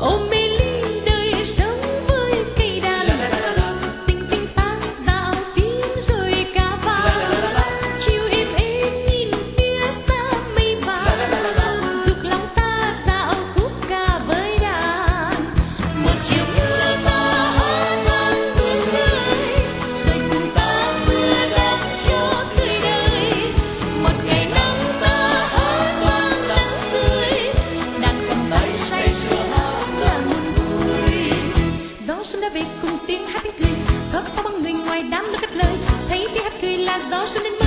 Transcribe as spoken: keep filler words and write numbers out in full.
ôm mê ly đời sống với cây đàn, tình tình ta dạo tiếng rồi ca vang, chiều êm êm nhìn phía xa mây vàng, dục lòng ta dạo khúc ca với đàn. Một chiều mưa ta hát vang tiếng cười, rồi cùng ta mưa đắp cho tươi đời. Một ngày nắng ta hát vang nắng tươi, đàn cầm tay say sưa hát là muôn vui. Gió xuân đã về cùng tiếng hát tiếng cười, khóc sao băng người ngoài đám mưa cất lời, thấy tiếng hát cười là gió xuân đến.